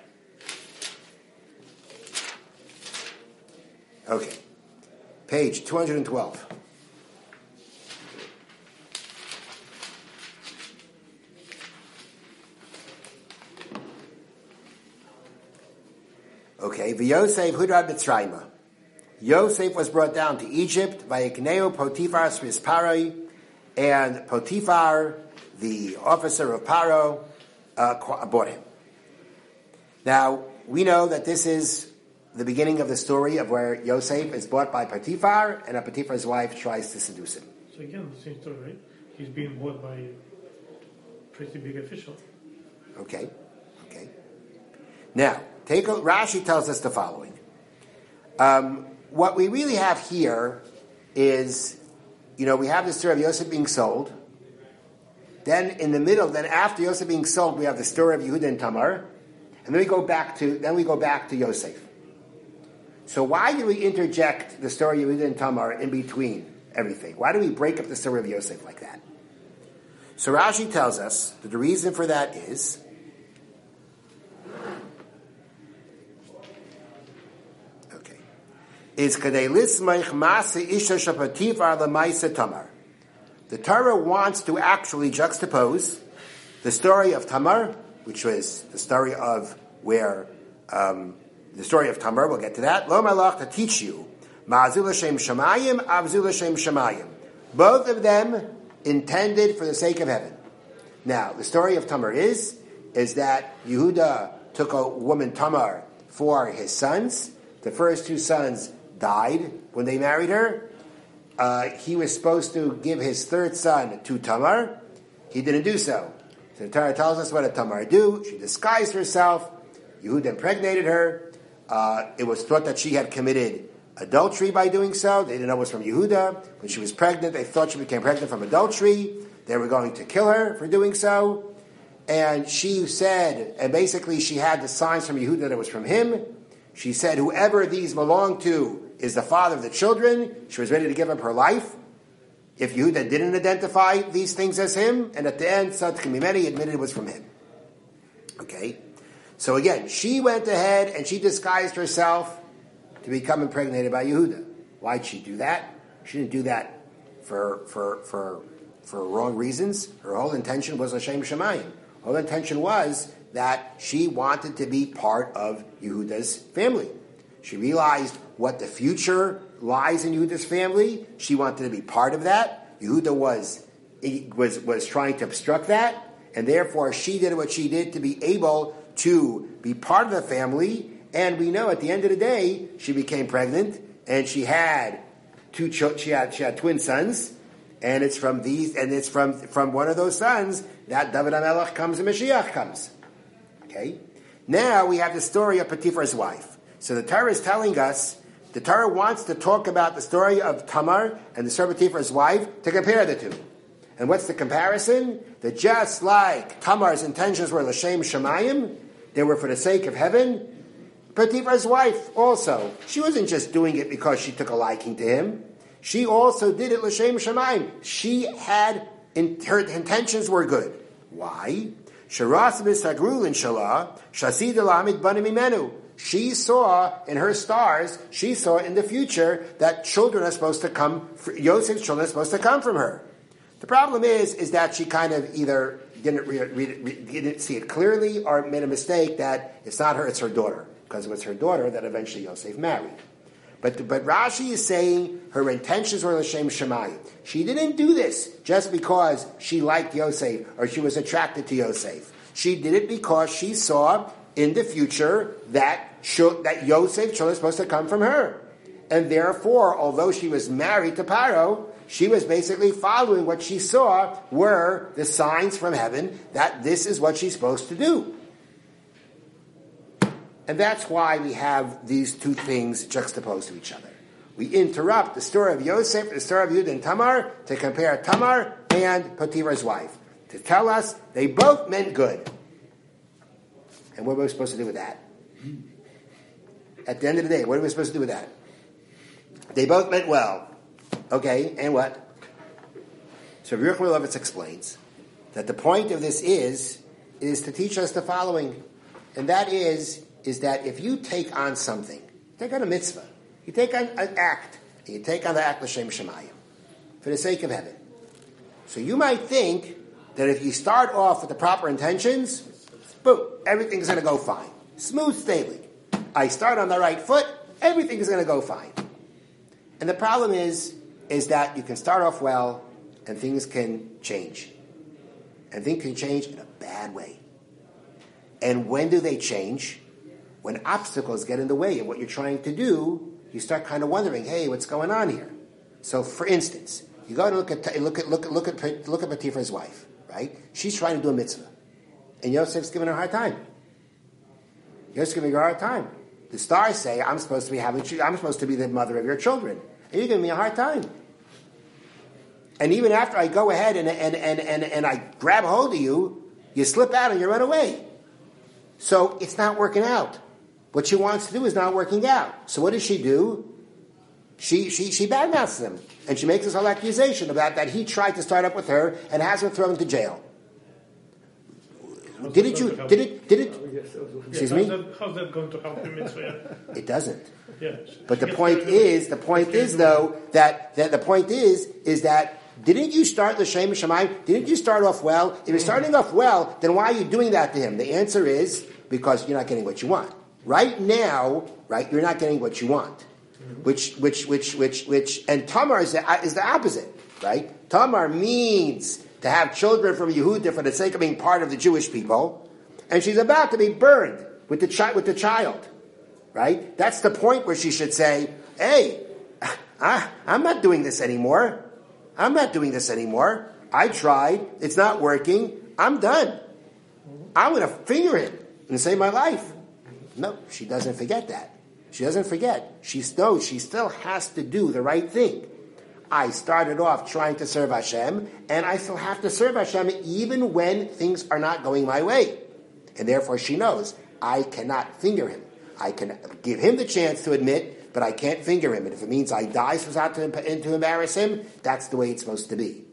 Okay. Page two hundred twelve. Okay, V'Yosef Hudrad Mitzrayma. Yosef was brought down to Egypt by Ikneo Potiphar Sris Paroi, and Potiphar, the officer of Paro, uh, bought him. Now, we know that this is the beginning of the story of where Yosef is bought by Potiphar, and Potiphar's wife tries to seduce him. So again, the same story, right? He's being bought by a pretty big official. Okay, okay. Now, take a, Rashi tells us the following. Um, what we really have here is, you know, we have the story of Yosef being sold. Then in the middle, then after Yosef being sold, we have the story of Yehuda and Tamar, and then we go back to then we go back to Yosef. So why do we interject the story of Yehuda and Tamar in between everything? Why do we break up the story of Yosef like that? So Rashi tells us that the reason for that is okay. Is kadei lismaich masa isha shapatifar lemaisa Tamar. The Torah wants to actually juxtapose the story of Tamar, which was the story of where um, the story of Tamar. We'll get to that. Lo malach to teach you ma'azul Hashem shamayim, avzul Hashem shamayim. Both of them intended for the sake of heaven. Now, the story of Tamar is is that Yehuda took a woman Tamar for his sons. The first two sons died when they married her. Uh, he was supposed to give his third son to Tamar. He didn't do so. So the Torah tells us what did Tamar do. She disguised herself. Yehuda impregnated her. Uh, it was thought that she had committed adultery by doing so. They didn't know it was from Yehuda. When she was pregnant, they thought she became pregnant from adultery. They were going to kill her for doing so. And she said, and basically she had the signs from Yehuda that it was from him. She said, whoever these belong to is the father of the children. She was ready to give up her life if Yehuda didn't identify these things as him. And at the end, Tzaddik Mimeni admitted it was from him. Okay? So again, she went ahead and she disguised herself to become impregnated by Yehuda. Why'd she do that? She didn't do that for for for for wrong reasons. Her whole intention was Hashem Shemayim. Her whole intention was that she wanted to be part of Yehuda's family. She realized what the future lies in Yehuda's family. She wanted to be part of that. Yehuda was was was trying to obstruct that, and therefore she did what she did to be able to be part of the family. And we know at the end of the day, she became pregnant, and she had two. She had she had twin sons, and it's from these, and it's from from one of those sons that David HaMelech comes and Mashiach comes. Okay, now we have the story of Potiphar's wife. So the Torah is telling us, the Torah wants to talk about the story of Tamar and the story of Potiphar's wife to compare the two. And what's the comparison? That just like Tamar's intentions were l'shem shamayim, they were for the sake of heaven, Potiphar's wife also, she wasn't just doing it because she took a liking to him. She also did it l'shem shamayim. She had, in, her intentions were good. Why? Sharas b'sagrul inshallah, shasid elamid banim imenu. She saw in her stars, she saw in the future that children are supposed to come, Yosef's children are supposed to come from her. The problem is, is that she kind of either didn't, read, read, read, didn't see it clearly or made a mistake that it's not her, it's her daughter. Because it was her daughter that eventually Yosef married. But, but Rashi is saying her intentions were l'shem shamayim. She didn't do this just because she liked Yosef or she was attracted to Yosef. She did it because she saw in the future that, that Yosef's children are supposed to come from her. And therefore, although she was married to Paro, she was basically following what she saw were the signs from heaven that this is what she's supposed to do. And that's why we have these two things juxtaposed to each other. We interrupt the story of Yosef, the story of Yehuda and Tamar, to compare Tamar and Potiphar's wife, to tell us they both meant good. And what are we supposed to do with that? At the end of the day, what are we supposed to do with that? They both meant well. Okay, and what? So Rabbi Yochanan Levitz explains that the point of this is, is to teach us the following. And that is, is that if you take on something, take on a mitzvah, you take on an act, and you take on the act l'shem shemayim, for the sake of heaven. So you might think that if you start off with the proper intentions, boom, everything's going to go fine. Smooth sailing. I start on the right foot, everything is going to go fine. And the problem is, is that you can start off well, and things can change. And things can change in a bad way. And when do they change? When obstacles get in the way of what you're trying to do, you start kind of wondering, hey, what's going on here? So, for instance, you go to look at look at look at look at look at Potiphar's wife, right? She's trying to do a mitzvah, and Yosef's giving her a hard time. Yosef's giving her a hard time. The stars say, "I'm supposed to be having, I'm supposed to be the mother of your children, and you're giving me a hard time." And even after I go ahead and and and and, and I grab hold of you, you slip out and you run away. So it's not working out. What she wants to do is not working out. So what does she do? She she she badmouths him, and she makes this whole accusation about that he tried to start up with her and has her thrown into jail. How's Didn't you? Did it? Did it? Excuse how's me. That, how's that going to help the mitzvah? It doesn't. Yeah. But the point is, the point is though that that the point is is that didn't you start l'shem shemayim? Didn't you start off well? If you're starting off well, then why are you doing that to him? The answer is because you're not getting what you want. Right now, right, you're not getting what you want. Mm-hmm. Which, which, which, which, which, and Tamar is the, is the opposite, right? Tamar means to have children from Yehuda for the sake of being part of the Jewish people, and she's about to be burned with the chi- with the child, right? That's the point where she should say, "Hey, I, I'm not doing this anymore. I'm not doing this anymore. I tried. It's not working. I'm done. I'm going to finger him and save my life." No, she doesn't forget that. She doesn't forget. She knows she still has to do the right thing. I started off trying to serve Hashem, and I still have to serve Hashem even when things are not going my way. And therefore she knows, I cannot finger him. I can give him the chance to admit, but I can't finger him. And if it means I die so as not to, to embarrass him, that's the way it's supposed to be.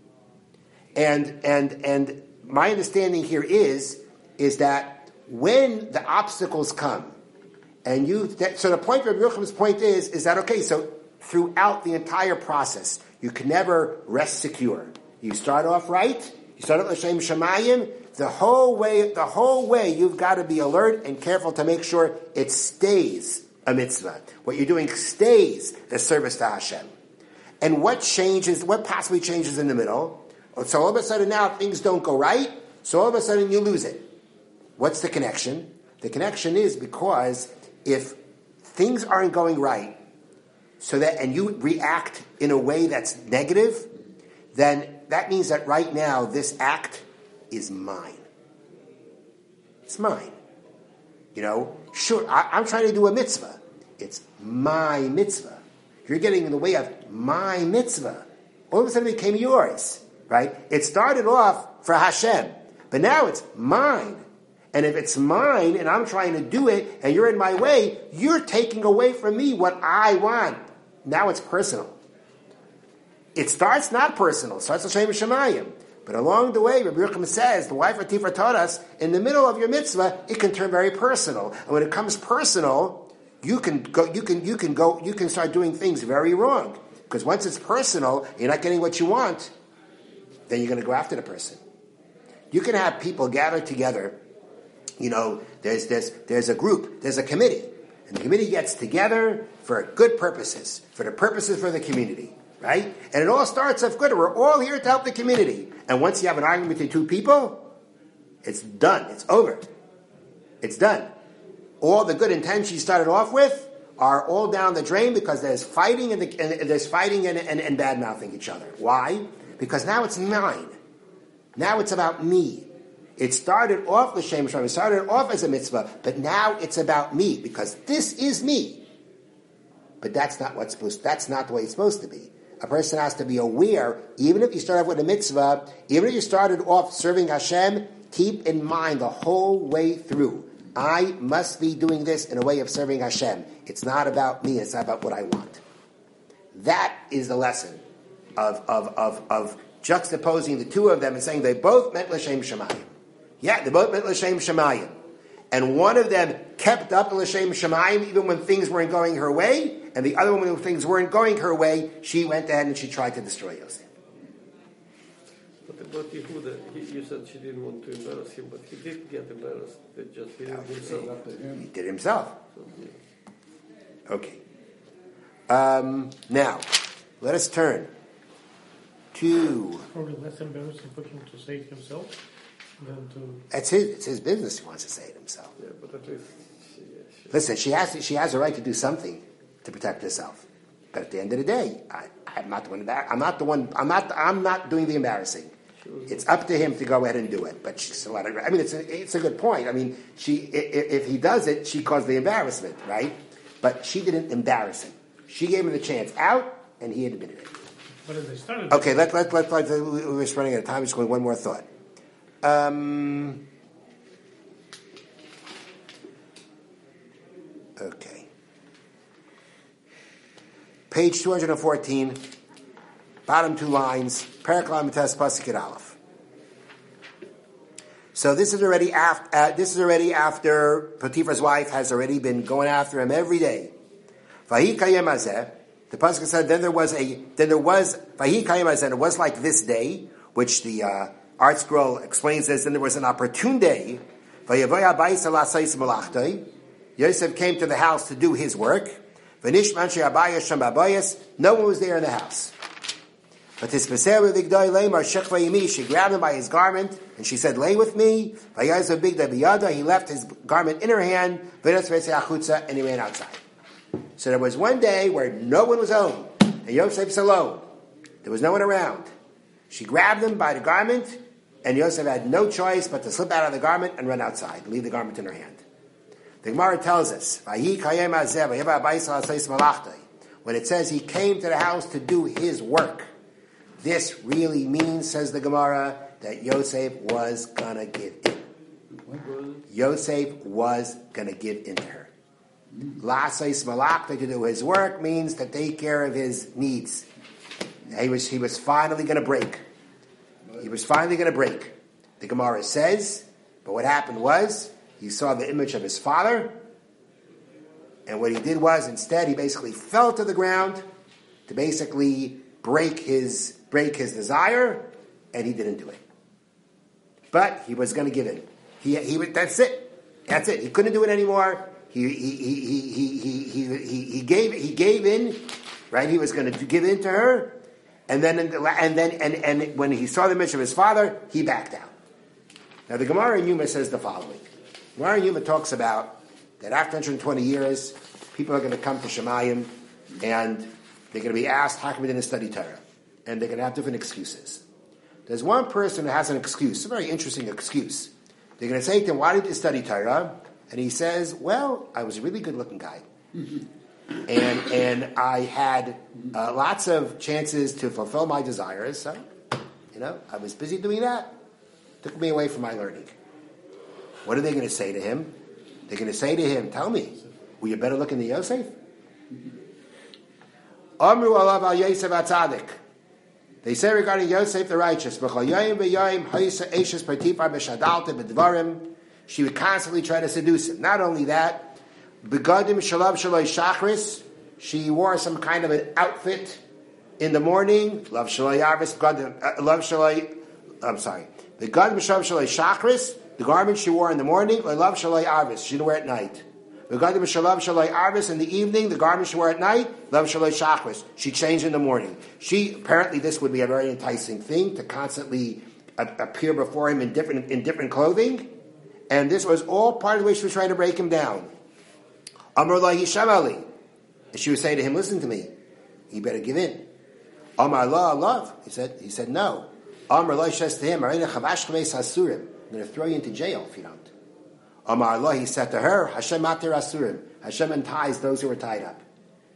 And, and, and my understanding here is, is that when the obstacles come, and you, that, so the point of Rabbi Yochanan's point is, is that, okay, so throughout the entire process, you can never rest secure. You start off right, you start off l'shem shemayim, the whole way, the whole way you've got to be alert and careful to make sure it stays a mitzvah. What you're doing stays a service to Hashem. And what changes, what possibly changes in the middle? So all of a sudden now things don't go right, so all of a sudden you lose it. What's the connection? The connection is because if things aren't going right, so that and you react in a way that's negative, then that means that right now this act is mine. It's mine. You know, sure, I, I'm trying to do a mitzvah. It's my mitzvah. You're getting in the way of my mitzvah. All of a sudden it became yours, right? It started off for Hashem, but now it's mine. And if it's mine and I'm trying to do it and you're in my way, you're taking away from me what I want. Now it's personal. It starts not personal. It starts l'shem shemayim. But along the way, Rabbi Yochanan says, the wife of Tifra taught us, in the middle of your mitzvah, it can turn very personal. And when it comes personal, you can go, you can, you can go, you can start doing things very wrong. Because once it's personal, you're not getting what you want, then you're going to go after the person. You can have people gathered together. You know, there's, there's, there's a group, there's a committee, and the committee gets together for good purposes, for the purposes for the community, right? And it all starts off good. We're all here to help the community. And once you have an argument between two people, it's done. It's over. It's done. All the good intentions you started off with are all down the drain because there's fighting and, the, and there's fighting and, and, and bad-mouthing each other. Why? Because now it's mine. Now it's about me. It started off l'shem shemayim. It started off as a mitzvah, but now it's about me because this is me. But that's not what's supposed. That's not the way it's supposed to be. a person has to be aware, even if you start off with a mitzvah, even if you started off serving Hashem, keep in mind the whole way through. I must be doing this in a way of serving Hashem. It's not about me, it's not about what I want. That is the lesson of, of, of, of juxtaposing the two of them and saying they both meant L'Shem Shemayim. Yeah, they both meant L'Shem Shemayim. And one of them kept up L'Shem Shemayim even when things weren't going her way, and the other one, when things weren't going her way, she went ahead and she tried to destroy Yosef. But about Yehuda, he, you said she didn't want to embarrass him, but he did get embarrassed. It just he did No, himself. He did himself. Okay. Um, now, let us turn to... Probably less embarrassing for him to say it himself than to... It's his, it's his business. He wants to say it himself. Yeah, but at least she, she Listen, she has to, she has a right to do something to protect herself. But at the end of the day, I, I'm not the one. I'm not the one. I'm not. I'm not doing the embarrassing. It's up to him to go ahead and do it. But she's a lot of. I mean, it's a, it's a good point. I mean, she if, if he does it, she caused the embarrassment, right? But she didn't embarrass him. She gave him the chance out, and he admitted it. But as they started... Okay, let let let. let we're running out of time. Just going one more thought. Um, okay. Page two hundred fourteen, bottom two lines, Perek Lametes Pasuk Yud Aleph. So this is already after. Uh, this is already after Potiphar's wife has already been going after him every day. Vahi kayem hazeh. The pasuk said, then there was a. Then there was Vahi kayem hazeh. And it was like this day, which the uh, Art Scroll explains as. Then there was an opportune day. Vayavoy habayis alasayis malachtoi. Yosef came to the house to do his work. No one was there in the house. But his she grabbed him by his garment, and she said, lay with me. He left his garment in her hand, and he ran outside. So there was one day where no one was home, and Yosef was alone. There was no one around. She grabbed him by the garment, and Yosef had no choice but to slip out of the garment and run outside, leave the garment in her hand. The Gemara tells us, when it says he came to the house to do his work, this really means, says the Gemara, that Yosef was going to give in. Yosef was going to give in to her. La'asais malachta, to do his work, means to take care of his needs. He was, he was finally going to break. He was finally going to break. The Gemara says, but what happened was, he saw the image of his father, and what he did was, instead, he basically fell to the ground to basically break his break his desire, and he didn't do it. But he was going to give in. He he that's it. That's it. He couldn't do it anymore. He he he he he he he, he gave he gave in, right? He was going to give in to her, and then and then and and when he saw the image of his father, he backed out. Now the Gemara in Yuma says the following. Gemara in Yuma talks about that after one hundred twenty years, people are going to come to Shemayim, and they're going to be asked, how come we didn't study Torah? And they're going to have different excuses. There's one person who has an excuse, a very interesting excuse. They're going to say to him, why did you study Torah? And he says, well, I was a really good-looking guy. and and I had uh, lots of chances to fulfill my desires, so, you know, I was busy doing that. Took me away from my learning. What are they going to say to him? They're going to say to him, tell me, were you better looking than Yosef? Amru alav al Yosef atzadik. They say regarding Yosef the righteous, she would constantly try to seduce him. Not only that, begadim shalav shaloi shachris, she wore some kind of an outfit in the morning. Love shaloi arvis, love shaloi, I'm sorry. Begadim shalav shaloi shachris, the garment she wore in the morning, love shaloi arvis, she didn't wear it at night. Begadim shalav shaloi arvis, in the evening, the garment she wore at night, love shaloi shachris, she changed in the morning. She, apparently this would be a very enticing thing, to constantly appear before him in different in different clothing. And this was all part of the way she was trying to break him down. Amar la Hisham Ali. And she would say to him, listen to me, you better give in. Amar la love. He said, he said no. Amar la, he says to him, I'm going to throw you into jail if you don't. Amar la, he said to her, Hashem matir asurim. Hashem unties those who are tied up.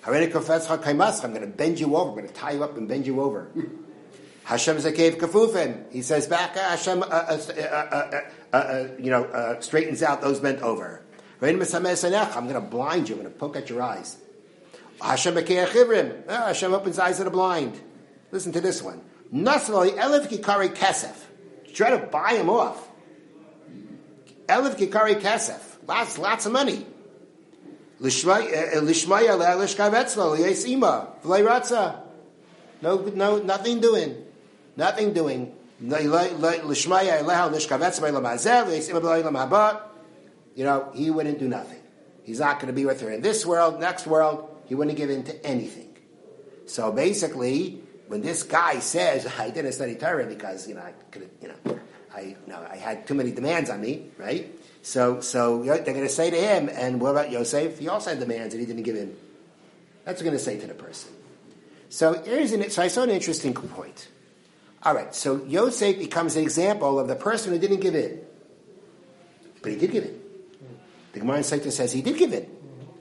I'm going to bend you over. I'm going to tie you up and bend you over. Hashem Zakev Kafufin. He says back, Hashem, uh, uh, uh, uh, uh, uh, you know, uh, straightens out those bent over. I'm going to blind you. I'm going to poke at your eyes. Hashem Chivrim. Hashem opens eyes of the blind. Listen to this one. Nasrali Elif Kikari Kesef. Try to buy him off. Elif Kikari Kesef. Lots, lots of money. Lishmaya Lishkavetzlo Liesima Vlayratza. No, no, nothing doing. Nothing doing. Lishmaya Lehal Lishkavetzlo Lamazel Liesima Vlaylamaba. You know, he wouldn't do nothing. He's not going to be with her in this world, next world. He wouldn't give in to anything. So basically, when this guy says, "I didn't study Torah because you know I could, you know, I you know I had too many demands on me," right? So, so they're going to say to him, "And what about Yosef? He also had demands and he didn't give in." That's what they're going to say to the person. So here's an, so I saw an interesting point. All right, so Yosef becomes an example of the person who didn't give in, but he did give in. The Gemara in Sotah says he did give in.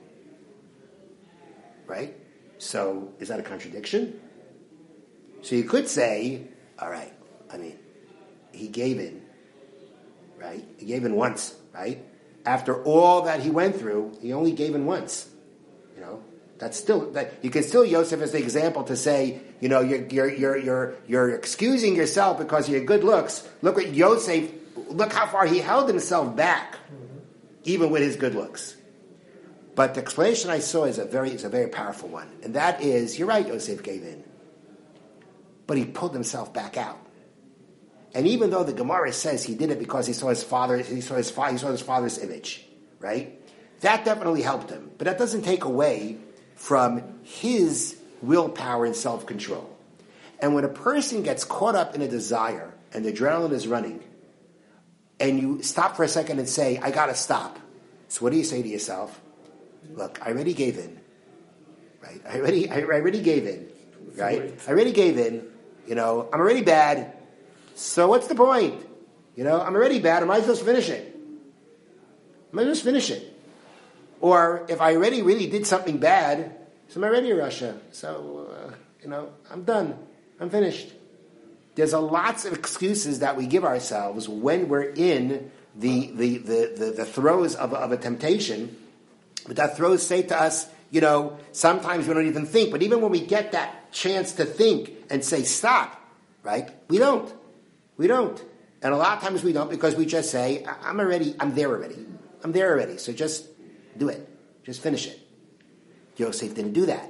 Right? So, is that a contradiction? So you could say, all right, I mean, he gave in, right? He gave in once, right? After all that he went through, he only gave in once. You know, that's still, that you can still Yosef as the example to say, you know, you're, you're, you're, you're, you're excusing yourself because of your good looks. Look at Yosef, look how far he held himself back, even with his good looks. But the explanation I saw is a very, is a very powerful one. And that is, you're right, Yosef gave in. But he pulled himself back out. And even though the Gemara says he did it because he saw his father, he saw his, fa- he saw his father's image, right? That definitely helped him. But that doesn't take away from his willpower and self-control. And when a person gets caught up in a desire and the adrenaline is running, and you stop for a second and say, I gotta stop. So what do you say to yourself? Look, I already gave in. Right? I already I already gave in. Right? I already gave in. You know, I'm already bad. So what's the point? You know, I'm already bad. I might as well finish it. I might as well just finish it. Or if I already really did something bad, so I'm already in Russia. So, uh, you know, I'm done. I'm finished. There's a lots of excuses that we give ourselves when we're in the the the, the, the throes of, of a temptation. But that throes say to us, you know, sometimes we don't even think. But even when we get that chance to think and say stop, right? We don't. We don't. And a lot of times we don't because we just say, I'm already, I'm there already. I'm there already. So just do it. Just finish it. Yosef didn't do that.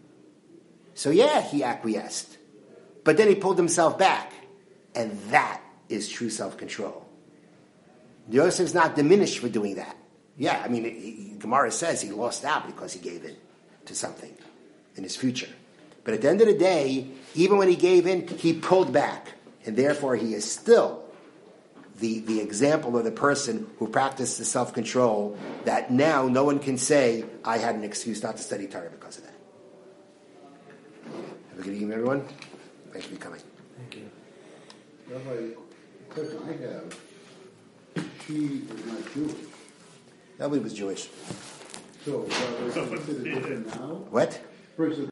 So yeah, he acquiesced. But then he pulled himself back. And that is true self-control. Yosef's not diminished for doing that. Yeah, I mean, he, Gemara says he lost out because he gave in to something in his future. But at the end of the day, even when he gave in, he pulled back. And therefore he is still the, the example of the person who practiced the self-control that now no one can say, I had an excuse not to study Torah because of that. Have a good evening, everyone. Thank you for coming. Thank you. Rabbi, the question I have, she is not Jewish. Nobody was Jewish. So, uh, is it different now? What? Versus